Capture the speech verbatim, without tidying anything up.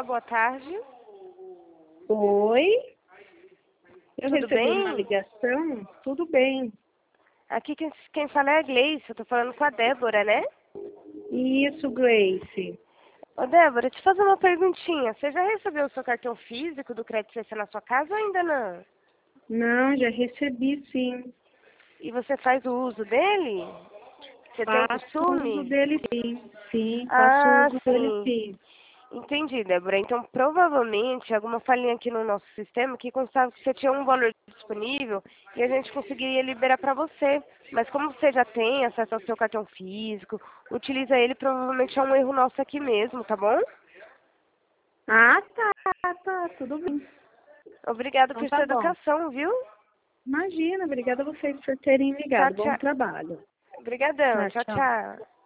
Olá, boa tarde. Oi? Eu Tudo recebi bem? uma ligação? Tudo bem. Aqui quem, quem fala é a Gleice, eu tô falando com a Débora, né? Isso, Grace. Ô Débora, te fazer uma perguntinha. Você já recebeu o seu cartão físico do Crédito C C na sua casa ou ainda não? Não, já recebi sim. E você faz o uso dele? Você tem o Faço uso costume? dele sim. Sim, faço Ah, uso dele sim. sim. Entendi, Débora. Então, provavelmente, alguma falhinha aqui no nosso sistema que constava que você tinha um valor disponível e a gente conseguiria liberar para você. Mas como você já tem acesso ao seu cartão físico, utiliza ele, provavelmente é um erro nosso aqui mesmo, tá bom? Ah, tá, tá, tudo bem. Obrigada Então por tá sua bom. educação, viu? Imagina, obrigada a vocês por terem Tchau, ligado. Bom tchau. trabalho. Obrigadão. Tchau, Tchau, tchau. tchau.